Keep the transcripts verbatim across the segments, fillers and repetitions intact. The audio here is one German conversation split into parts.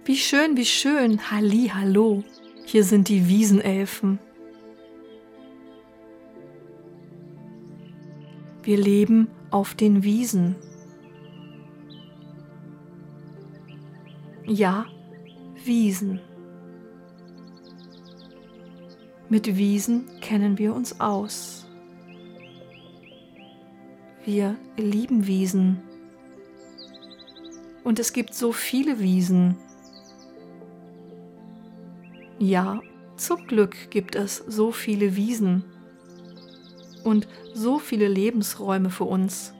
Wie schön, wie schön, halli, hallo, hier sind die Wiesenelfen. Wir leben auf den Wiesen. Ja, Wiesen. Mit Wiesen kennen wir uns aus. Wir lieben Wiesen. Und es gibt so viele Wiesen. Ja, zum Glück gibt es so viele Wiesen und so viele Lebensräume für uns.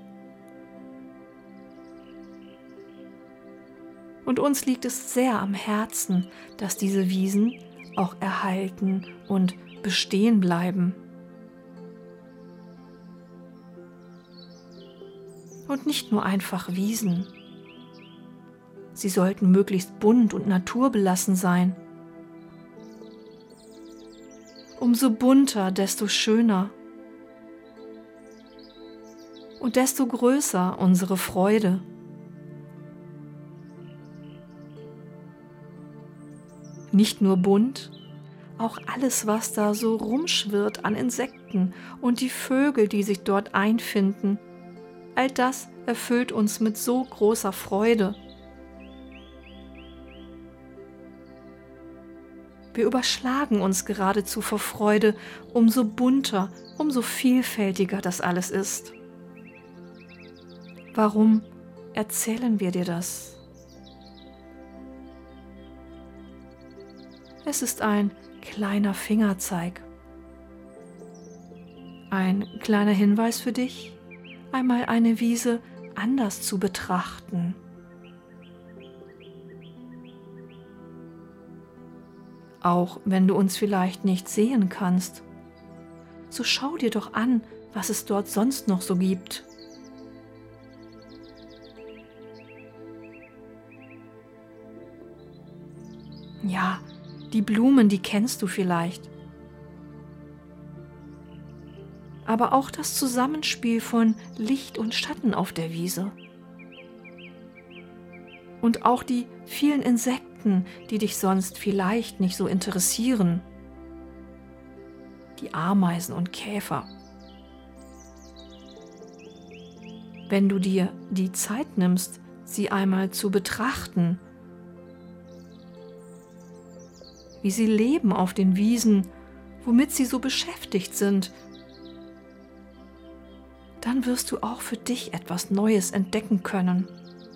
Und uns liegt es sehr am Herzen, dass diese Wiesen auch erhalten und bestehen bleiben. Und nicht nur einfach Wiesen. Sie sollten möglichst bunt und naturbelassen sein. Umso bunter, desto schöner. Und desto größer unsere Freude. Nicht nur bunt, auch alles, was da so rumschwirrt an Insekten und die Vögel, die sich dort einfinden, all das erfüllt uns mit so großer Freude. Wir überschlagen uns geradezu vor Freude, umso bunter, umso vielfältiger das alles ist. Warum erzählen wir dir das? Es ist ein kleiner Fingerzeig. Ein kleiner Hinweis für dich, einmal eine Wiese anders zu betrachten. Auch wenn du uns vielleicht nicht sehen kannst, so schau dir doch an, was es dort sonst noch so gibt. Ja, die Blumen, die kennst du vielleicht. Aber auch das Zusammenspiel von Licht und Schatten auf der Wiese. Und auch die vielen Insekten, die dich sonst vielleicht nicht so interessieren. Die Ameisen und Käfer. Wenn du dir die Zeit nimmst, sie einmal zu betrachten, wie sie leben auf den Wiesen, womit sie so beschäftigt sind, dann wirst du auch für dich etwas Neues entdecken können.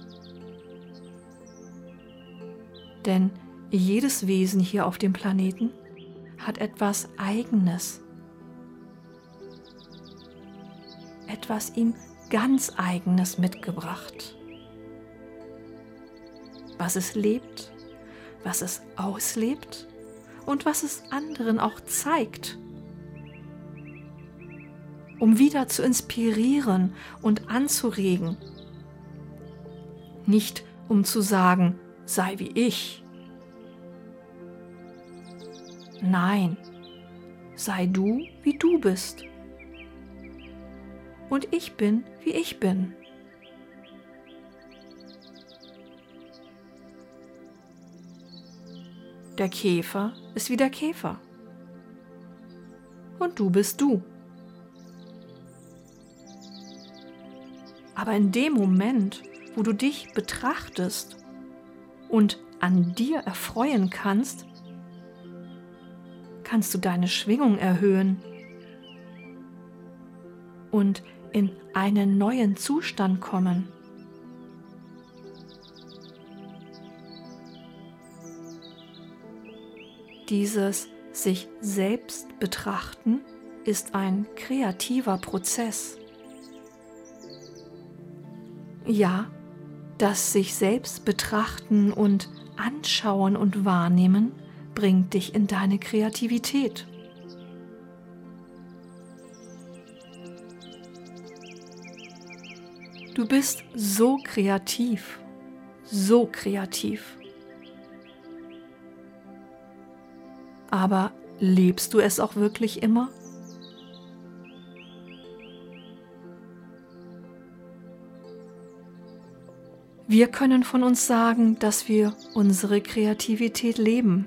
Denn jedes Wesen hier auf dem Planeten hat etwas Eigenes, etwas ihm ganz Eigenes mitgebracht, was es lebt, was es auslebt und was es anderen auch zeigt, um wieder zu inspirieren und anzuregen, nicht um zu sagen, sei wie ich. Nein, sei du, wie du bist. Und ich bin, wie ich bin. Der Käfer ist wie der Käfer. Und du bist du. Aber in dem Moment, wo du dich betrachtest und an dir erfreuen kannst, kannst du deine Schwingung erhöhen und in einen neuen Zustand kommen. Dieses sich selbst betrachten ist ein kreativer Prozess. Ja, das sich selbst betrachten und anschauen und wahrnehmen bringt dich in deine Kreativität. Du bist so kreativ, so kreativ. Aber lebst du es auch wirklich immer? Wir können von uns sagen, dass wir unsere Kreativität leben.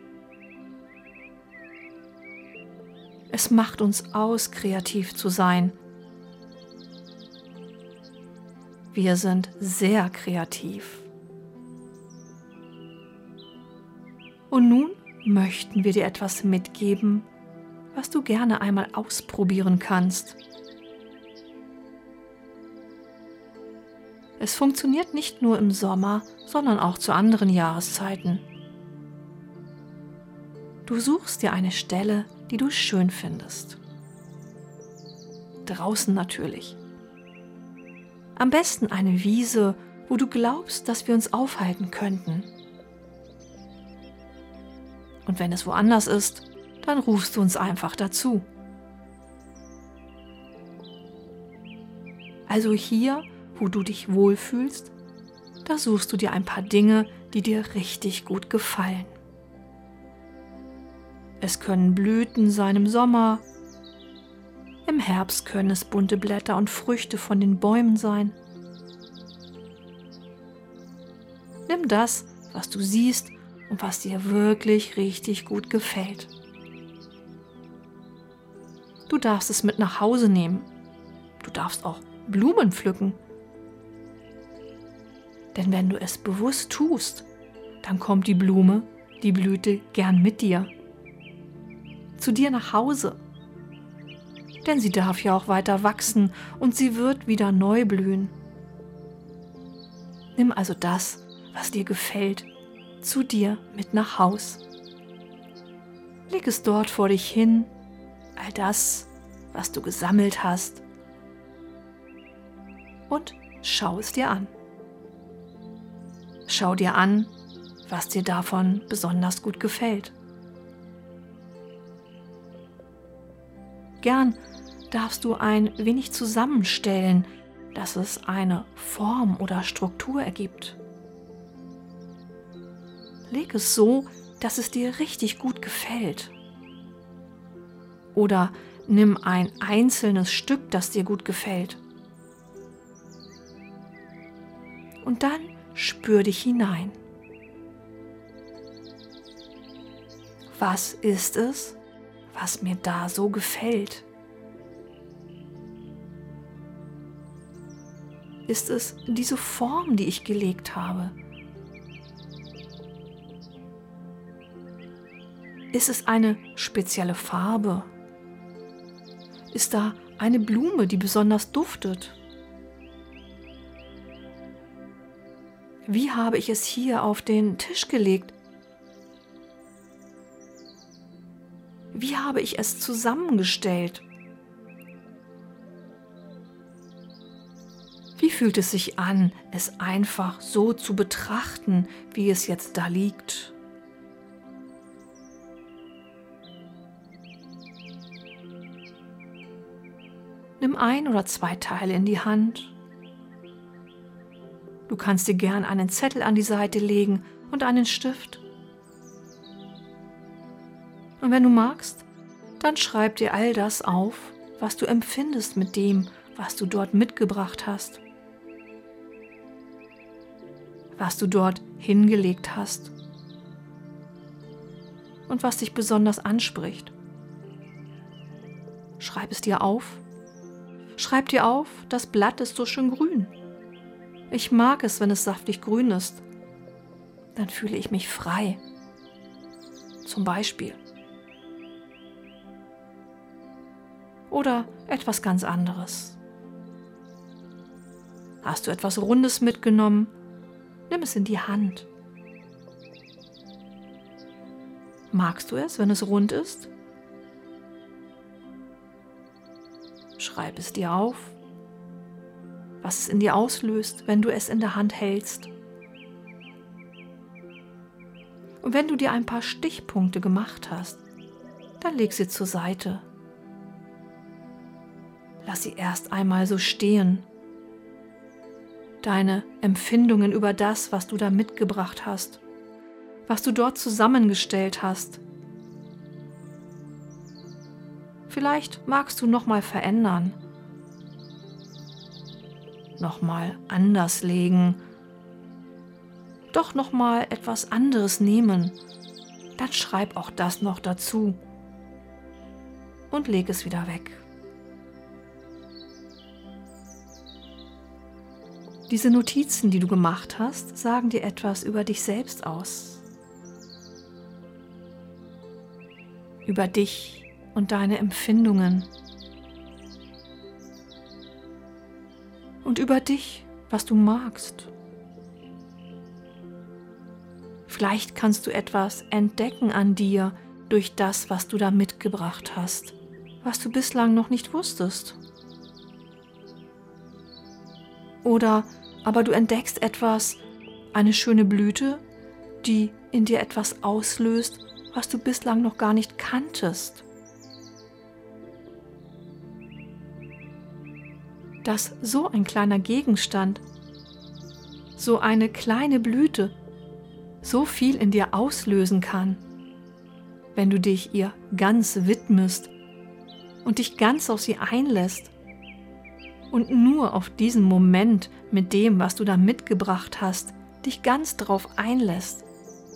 Es macht uns aus, kreativ zu sein. Wir sind sehr kreativ. Und nun möchten wir dir etwas mitgeben, was du gerne einmal ausprobieren kannst. Es funktioniert nicht nur im Sommer, sondern auch zu anderen Jahreszeiten. Du suchst dir eine Stelle, die du schön findest. Draußen natürlich. Am besten eine Wiese, wo du glaubst, dass wir uns aufhalten könnten. Und wenn es woanders ist, dann rufst du uns einfach dazu. Also hier, wo du dich wohlfühlst, da suchst du dir ein paar Dinge, die dir richtig gut gefallen. Es können Blüten sein im Sommer, im Herbst können es bunte Blätter und Früchte von den Bäumen sein. Nimm das, was du siehst und was dir wirklich richtig gut gefällt. Du darfst es mit nach Hause nehmen. Du darfst auch Blumen pflücken. Denn wenn du es bewusst tust, dann kommt die Blume, die Blüte gern mit dir. Zu dir nach Hause. Denn sie darf ja auch weiter wachsen und sie wird wieder neu blühen. Nimm also das, was dir gefällt, zu dir mit nach Haus. Leg es dort vor dich hin, all das, was du gesammelt hast, und schau es dir an. Schau dir an, was dir davon besonders gut gefällt. Gern darfst du ein wenig zusammenstellen, dass es eine Form oder Struktur ergibt. Leg es so, dass es dir richtig gut gefällt. Oder nimm ein einzelnes Stück, das dir gut gefällt. Und dann spür dich hinein. Was ist es, was mir da so gefällt? Ist es diese Form, die ich gelegt habe? Ist es eine spezielle Farbe? Ist da eine Blume, die besonders duftet? Wie habe ich es hier auf den Tisch gelegt? Wie habe ich es zusammengestellt? Wie fühlt es sich an, es einfach so zu betrachten, wie es jetzt da liegt? Nimm ein oder zwei Teile in die Hand. Du kannst dir gern einen Zettel an die Seite legen und einen Stift. Und wenn du magst, dann schreib dir all das auf, was du empfindest mit dem, was du dort mitgebracht hast, was du dort hingelegt hast und was dich besonders anspricht. Schreib es dir auf. Schreib dir auf, das Blatt ist so schön grün. Ich mag es, wenn es saftig grün ist. Dann fühle ich mich frei. Zum Beispiel. Oder etwas ganz anderes. Hast du etwas Rundes mitgenommen? Nimm es in die Hand. Magst du es, wenn es rund ist? Schreib es dir auf, was es in dir auslöst, wenn du es in der Hand hältst. Und wenn du dir ein paar Stichpunkte gemacht hast, dann leg sie zur Seite. Lass sie erst einmal so stehen. Deine Empfindungen über das, was du da mitgebracht hast, was du dort zusammengestellt hast. Vielleicht magst du nochmal verändern, nochmal anders legen doch noch mal etwas anderes nehmen, dann schreib auch das noch dazu und leg es wieder weg. Diese Notizen, die du gemacht hast, sagen dir etwas über dich selbst aus. Über dich und deine Empfindungen. Und über dich, was du magst. Vielleicht kannst du etwas entdecken an dir durch das, was du da mitgebracht hast, was du bislang noch nicht wusstest. Oder aber du entdeckst etwas, eine schöne Blüte, die in dir etwas auslöst, was du bislang noch gar nicht kanntest. Dass so ein kleiner Gegenstand, so eine kleine Blüte, so viel in dir auslösen kann, wenn du dich ihr ganz widmest und dich ganz auf sie einlässt und nur auf diesen Moment mit dem, was du da mitgebracht hast, dich ganz drauf einlässt,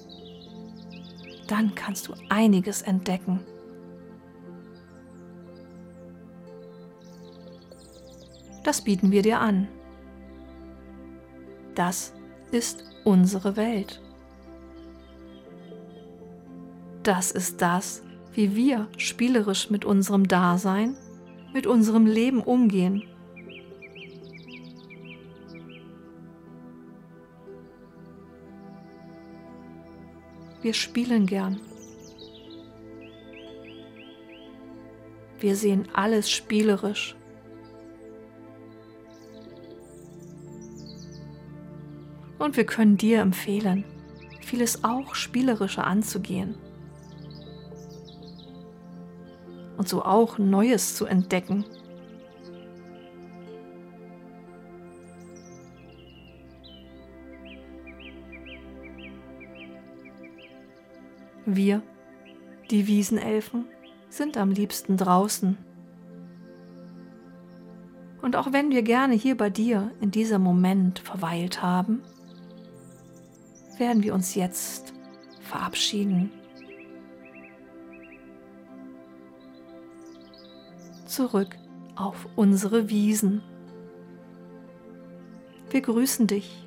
dann kannst du einiges entdecken. Das bieten wir dir an. Das ist unsere Welt. Das ist das, wie wir spielerisch mit unserem Dasein, mit unserem Leben umgehen. Wir spielen gern. Wir sehen alles spielerisch. Und wir können dir empfehlen, vieles auch spielerischer anzugehen. Und so auch Neues zu entdecken. Wir, die Wiesenelfen, sind am liebsten draußen. Und auch wenn wir gerne hier bei dir in diesem Moment verweilt haben, werden wir uns jetzt verabschieden. Zurück auf unsere Wiesen. Wir grüßen dich